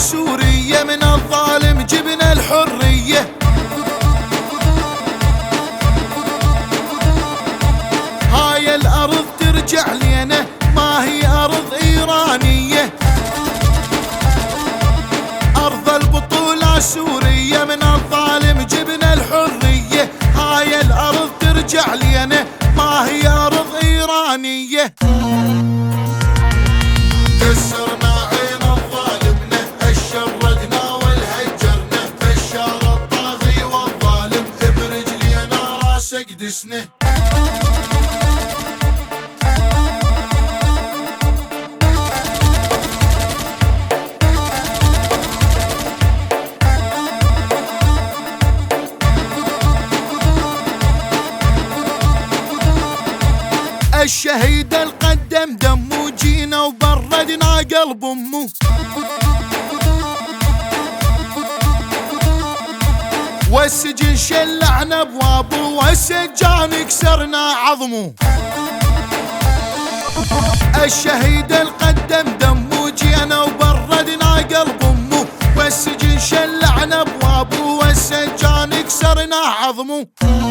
سورية، من الظالم جبنا الحرية. هاي الأرض ترجع لينا، ما هي أرض إيرانية. أرض البطولة سورية، من الظالم جبنا الحرية. هاي الأرض ترجع لينا، ما هي أرض إيرانية. كسرنا عين الظالم، شردنا والهجرنا، بشار الطاغي والظالم، برجلينا راسه قدسنا. الشهيد القدم دمه، جينا وبردنا قلب امه. والسجن شلعنا ابوابه، والسجان كسرنا عظمه. الشهيد القدم دمه، جينا وبردنا قلب امه. والسجن شلعنا ابوابه، والسجان كسرنا عظمه.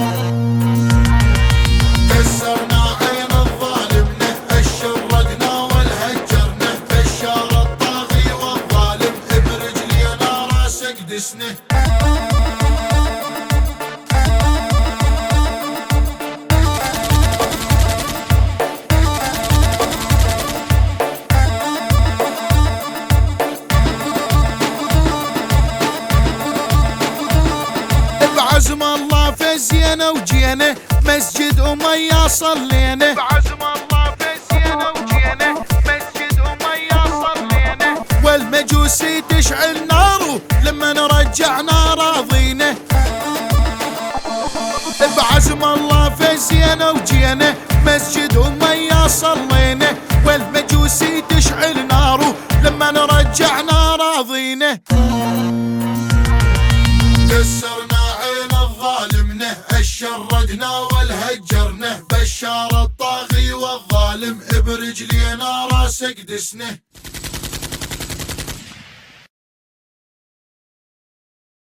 كسرنا عين الظالم، شردنا والهجرنا، بشار الطاغي والظالم، برجلينا راسه قدسنا. بعزم الله فزينا وجينا، مسجد أمية صلينا. بعزم الله فزينا وجينا، مسجد أمية صلينا. والمجوسي تشعل ناره، لما رجعنا راضينا. بعزم الله فزينا وجينا، مسجد أمية صلينا. والمجوسي تشعل ناره، لما رجعنا راضينا. كسرنا عين الظالم، شردنا والهجرنا، بشار الطاغي والظالم، برجلينا راسه قدسنا.